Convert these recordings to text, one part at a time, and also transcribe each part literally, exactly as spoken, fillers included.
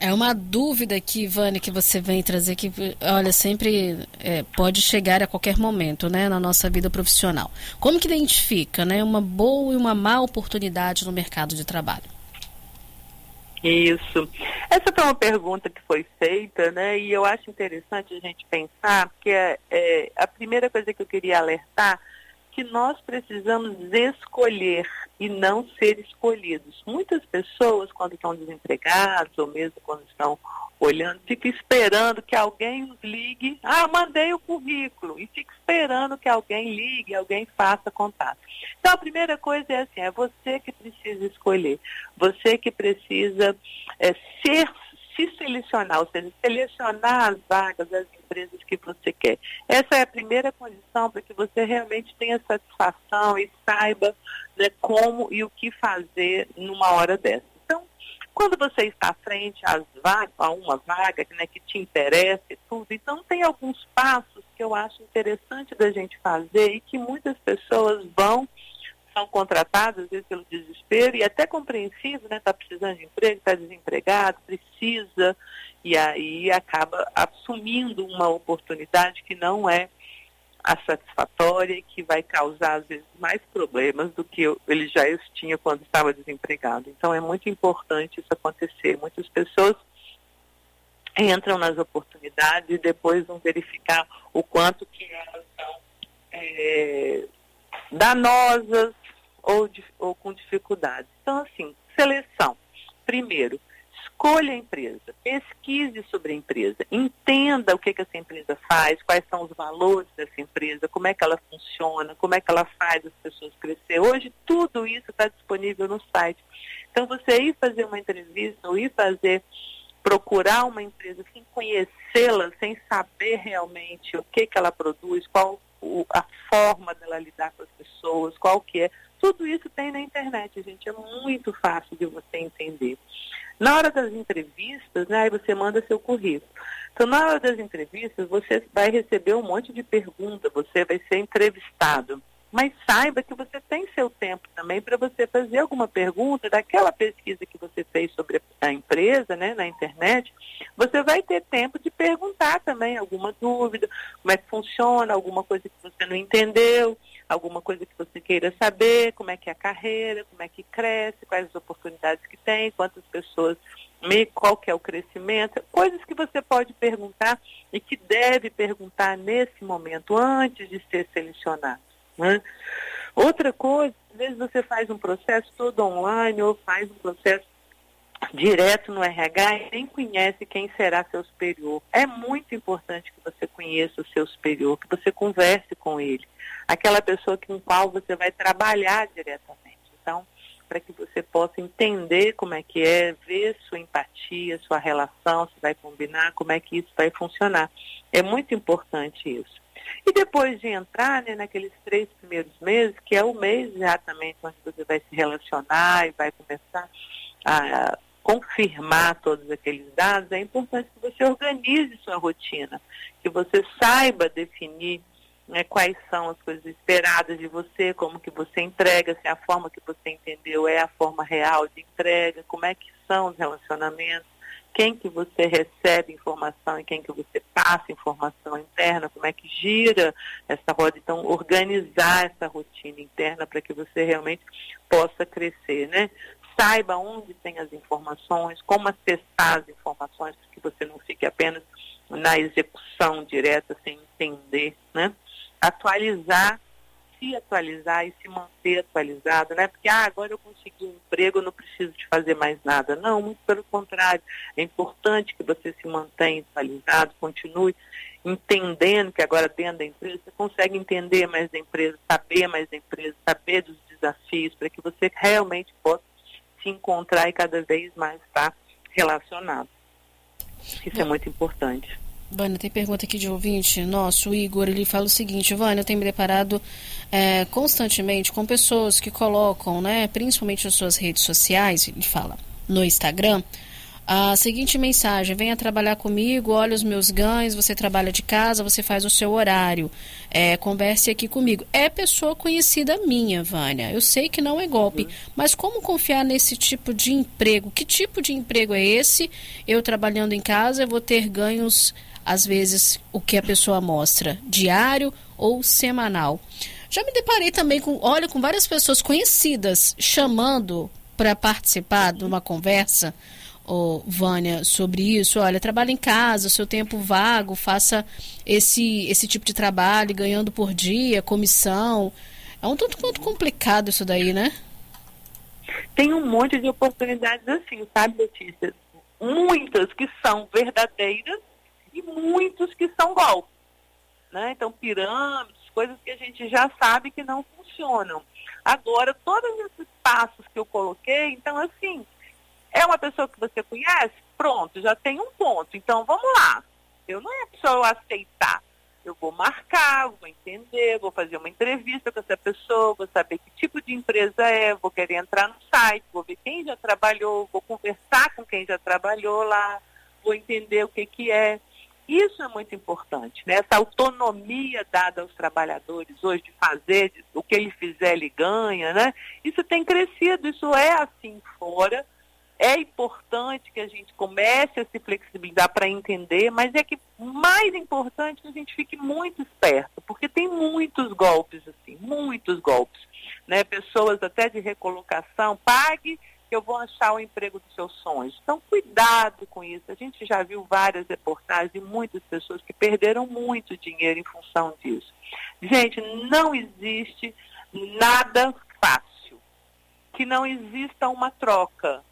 É uma dúvida aqui, Vânia, que você vem trazer que, olha, sempre é, pode chegar a qualquer momento, né, na nossa vida profissional. Como que identifica, né, uma boa e uma má oportunidade no mercado de trabalho? Isso. Essa foi uma pergunta que foi feita, né, e eu acho interessante a gente pensar, porque é, é, a primeira coisa que eu queria alertar, que nós precisamos escolher e não ser escolhidos. Muitas pessoas, quando estão desempregadas, ou mesmo quando estão olhando, ficam esperando que alguém os ligue. Ah, mandei o currículo. E fica esperando que alguém ligue, alguém faça contato. Então, a primeira coisa é assim, é você que precisa escolher. Você que precisa é, ser se selecionar, ou seja, selecionar as vagas, as empresas que você quer. Essa é a primeira condição para que você realmente tenha satisfação e saiba, né, como e o que fazer numa hora dessa. Então, quando você está frente às vagas, a uma vaga, né, que te interessa e tudo, então tem alguns passos que eu acho interessante da gente fazer e que muitas pessoas vão são contratadas, às vezes, pelo desespero, e até compreensível, né? Está precisando de emprego, está desempregado, precisa, e aí acaba assumindo uma oportunidade que não é a satisfatória e que vai causar, às vezes, mais problemas do que ele já tinha quando estava desempregado. Então, é muito importante isso acontecer. Muitas pessoas entram nas oportunidades e depois vão verificar o quanto que elas são é, danosas, Ou, ou com dificuldades. Então, assim, seleção. Primeiro, escolha a empresa, pesquise sobre a empresa, entenda o que, que essa empresa faz, quais são os valores dessa empresa, como é que ela funciona, como é que ela faz as pessoas crescer. Hoje, tudo isso está disponível no site. Então, você ir fazer uma entrevista ou ir fazer, procurar uma empresa sem conhecê-la, sem saber realmente o que, que ela produz, qual o, a forma dela lidar com as pessoas, qual que é. Tudo isso tem na internet, gente, é muito fácil de você entender. Na hora das entrevistas, né, aí você manda seu currículo. Então, na hora das entrevistas, você vai receber um monte de perguntas, você vai ser entrevistado. Mas saiba que você tem seu tempo também para você fazer alguma pergunta daquela pesquisa que você fez sobre a empresa, né, na internet. Você vai ter tempo de perguntar também alguma dúvida, como é que funciona, alguma coisa que você não entendeu, alguma coisa que você queira saber, como é que é a carreira, como é que cresce, quais as oportunidades que tem, quantas pessoas, qual que é o crescimento, coisas que você pode perguntar e que deve perguntar nesse momento, antes de ser selecionado. Né? Outra coisa, às vezes você faz um processo todo online ou faz um processo direto no R H e nem conhece quem será seu superior. É muito importante que você conheça o seu superior, que você converse com ele, aquela pessoa com a qual você vai trabalhar diretamente. Então, para que você possa entender como é que é, ver sua empatia, sua relação, se vai combinar, como é que isso vai funcionar. É muito importante isso. E depois de entrar, né, naqueles três primeiros meses, que é o mês exatamente onde você vai se relacionar e vai começar a confirmar todos aqueles dados, é importante que você organize sua rotina, que você saiba definir, né, quais são as coisas esperadas de você, como que você entrega, se a forma que você entendeu é a forma real de entrega, como é que são os relacionamentos, quem que você recebe informação e quem que você passa informação interna, como é que gira essa roda. Então, organizar essa rotina interna para que você realmente possa crescer, né? Saiba onde tem as informações, como acessar as informações, para que você não fique apenas na execução direta, sem entender, né? Atualizar, se atualizar e se manter atualizado, né? Porque, ah, agora eu consegui um emprego, eu não preciso de fazer mais nada. Não, muito pelo contrário. É importante que você se mantenha atualizado, continue entendendo que agora dentro da empresa, você consegue entender mais da empresa, saber mais da empresa, saber dos desafios, para que você realmente possa se encontrar e cada vez mais estar relacionado. Isso Bom, é muito importante. Vânia, tem pergunta aqui de ouvinte nosso, o Igor, ele fala o seguinte: Vânia, eu tenho me deparado é, constantemente com pessoas que colocam, né, principalmente nas suas redes sociais, ele fala, no Instagram, a seguinte mensagem: venha trabalhar comigo, olha os meus ganhos, você trabalha de casa, você faz o seu horário, é, converse aqui comigo. É pessoa conhecida minha, Vânia, eu sei que não é golpe, uhum. mas como confiar nesse tipo de emprego? Que tipo de emprego é esse? Eu trabalhando em casa, eu vou ter ganhos, às vezes, o que a pessoa mostra, diário ou semanal. Já me deparei também com, olha, com várias pessoas conhecidas chamando para participar de uma conversa, oh, Vânia, sobre isso. Olha, trabalha em casa, seu tempo vago, faça esse, esse tipo de trabalho, ganhando por dia, comissão. É um tanto quanto complicado isso daí, né? Tem um monte de oportunidades assim, sabe, Letícia? Muitas que são verdadeiras e muitos que são golpes, né? Então, pirâmides, coisas que a gente já sabe que não funcionam. Agora, todos esses passos que eu coloquei, então, assim, é uma pessoa que você conhece? Pronto, já tem um ponto. Então, vamos lá. Eu não é só eu aceitar. Eu vou marcar, vou entender, vou fazer uma entrevista com essa pessoa, vou saber que tipo de empresa é, vou querer entrar no site, vou ver quem já trabalhou, vou conversar com quem já trabalhou lá, vou entender o que que é. Isso é muito importante, né? Essa autonomia dada aos trabalhadores hoje de fazer, de, o que ele fizer ele ganha, né? Isso tem crescido, isso é assim fora. É importante que a gente comece a se flexibilizar para entender, mas é que mais importante que a gente fique muito esperto, porque tem muitos golpes assim, muitos golpes, né? Pessoas até de recolocação, pague que eu vou achar o emprego dos seus sonhos. Então, cuidado com isso. A gente já viu várias reportagens de muitas pessoas que perderam muito dinheiro em função disso. Gente, não existe nada fácil, que não exista uma troca.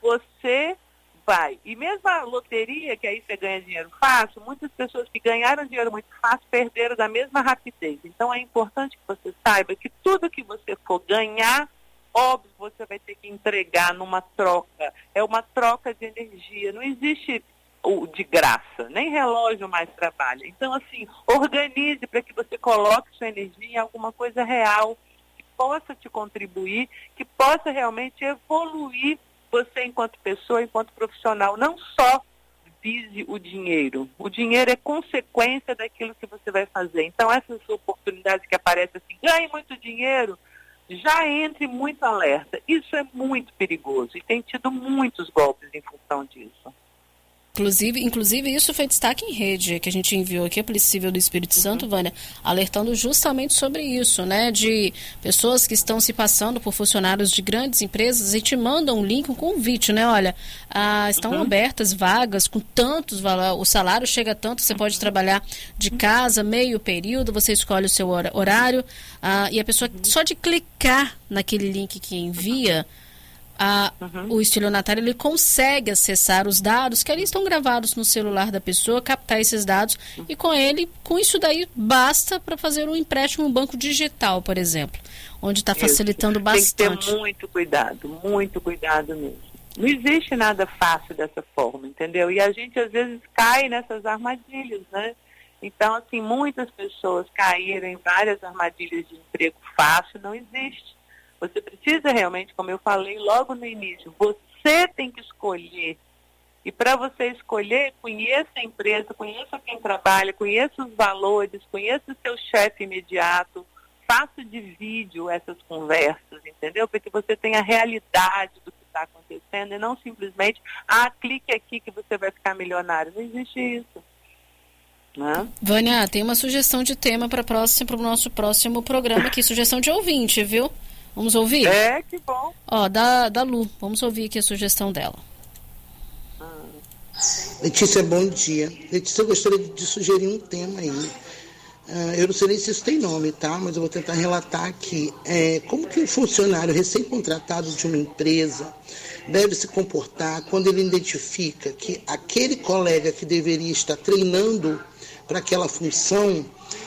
Você vai. E mesmo a loteria, que aí você ganha dinheiro fácil, muitas pessoas que ganharam dinheiro muito fácil perderam da mesma rapidez. Então, é importante que você saiba que tudo que você for ganhar, óbvio, você vai ter que entregar numa troca. É uma troca de energia. Não existe o de graça. Nem relógio mais trabalha. Então, assim, organize para que você coloque sua energia em alguma coisa real que possa te contribuir, que possa realmente evoluir você enquanto pessoa, enquanto profissional. Não só vise o dinheiro. O dinheiro é consequência daquilo que você vai fazer. Então, essas oportunidades que aparecem assim, ganhe muito dinheiro, já entre muito alerta. Isso é muito perigoso e tem tido muitos golpes em função disso. Inclusive, inclusive isso foi destaque em rede, que a gente enviou aqui a Polícia Civil do Espírito uhum. Santo, Vânia, alertando justamente sobre isso, né? De pessoas que estão se passando por funcionários de grandes empresas e te mandam um link, um convite, né? Olha, ah, estão uhum. abertas vagas com tantos, o salário chega a tanto, você pode trabalhar de casa, meio período, você escolhe o seu horário, ah, e a pessoa, uhum. só de clicar naquele link que envia, A, uhum. o estelionatário ele consegue acessar os dados que ali estão gravados no celular da pessoa, captar esses dados e com ele, com isso daí basta para fazer um empréstimo, um banco digital, por exemplo, onde está facilitando isso. Bastante. Tem que ter muito cuidado, muito cuidado mesmo. Não existe nada fácil dessa forma, entendeu? E a gente às vezes cai nessas armadilhas, né? Então, assim, muitas pessoas caíram em várias armadilhas de emprego fácil, não existe. Você precisa realmente, como eu falei logo no início, você tem que escolher. E para você escolher, conheça a empresa, conheça quem trabalha, conheça os valores, conheça o seu chefe imediato, faça de vídeo essas conversas, entendeu? Para que você tenha a realidade do que está acontecendo e não simplesmente, ah, clique aqui que você vai ficar milionário. Não existe isso. Né? Vânia, tem uma sugestão de tema para o nosso próximo programa aqui, sugestão de ouvinte, viu? Vamos ouvir? É, que bom. Ó, da, da Lu, vamos ouvir aqui a sugestão dela. Ah. Letícia, bom dia. Letícia, eu gostaria de sugerir um tema aí. Uh, eu não sei nem se isso tem nome, tá? Mas eu vou tentar relatar aqui. É, como que um funcionário recém-contratado de uma empresa deve se comportar quando ele identifica que aquele colega que deveria estar treinando para aquela função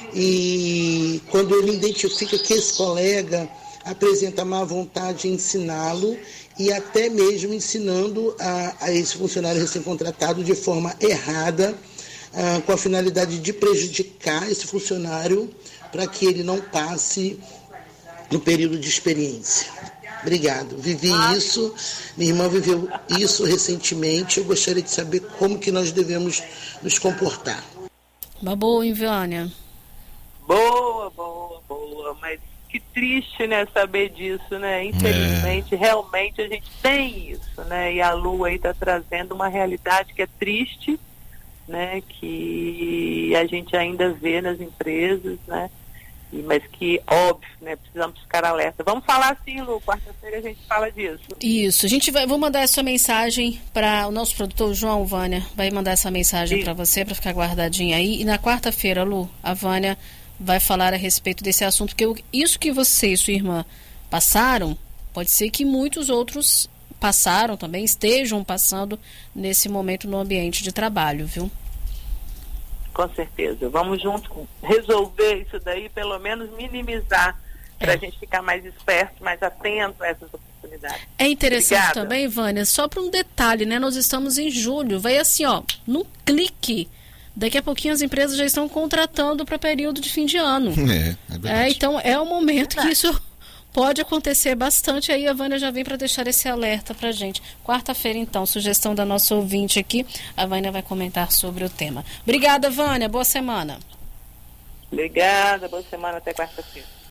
e quando ele identifica que esse colega apresenta má vontade em ensiná-lo e até mesmo ensinando a, a esse funcionário recém-contratado de forma errada, ah, com a finalidade de prejudicar esse funcionário para que ele não passe no período de experiência. Obrigado. Vivi isso, minha irmã viveu isso recentemente. Eu gostaria de saber como que nós devemos nos comportar. Uma boa, hein, Vânia? Boa, boa, boa. Mas que triste, né, saber disso, né? Infelizmente, é. realmente a gente tem isso, né? E a Lu aí está trazendo uma realidade que é triste, né? Que a gente ainda vê nas empresas, né? Mas que, óbvio, né, precisamos ficar alerta. Vamos falar assim, Lu, quarta-feira a gente fala disso. Isso, a gente vai, vou mandar essa mensagem para o nosso produtor João, Vânia, vai mandar essa mensagem para você, para ficar guardadinha aí. E na quarta-feira, Lu, a Vânia vai falar a respeito desse assunto, porque eu, isso que você e sua irmã passaram, pode ser que muitos outros passaram também, estejam passando nesse momento no ambiente de trabalho, viu? Com certeza. Vamos juntos resolver isso daí, pelo menos minimizar, para a É. gente ficar mais esperto, mais atento a essas oportunidades. É interessante Obrigada. também, Vânia, só para um detalhe, né? Nós estamos em julho, vai assim, ó, num clique. Daqui a pouquinho as empresas já estão contratando para período de fim de ano. É, é verdade. É, então é o momento que isso pode acontecer bastante. Aí a Vânia já vem para deixar esse alerta para gente. Quarta-feira, então, sugestão da nossa ouvinte aqui, a Vânia vai comentar sobre o tema. Obrigada, Vânia. Boa semana. Obrigada, boa semana, até quarta-feira.